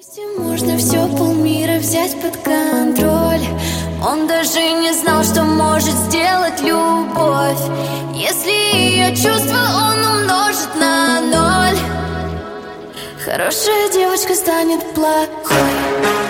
Вместе можно все, полмира взять под контроль. Он даже не знал, что может сделать любовь. Если ее чувства он умножит на 0, хорошая девочка станет плохой.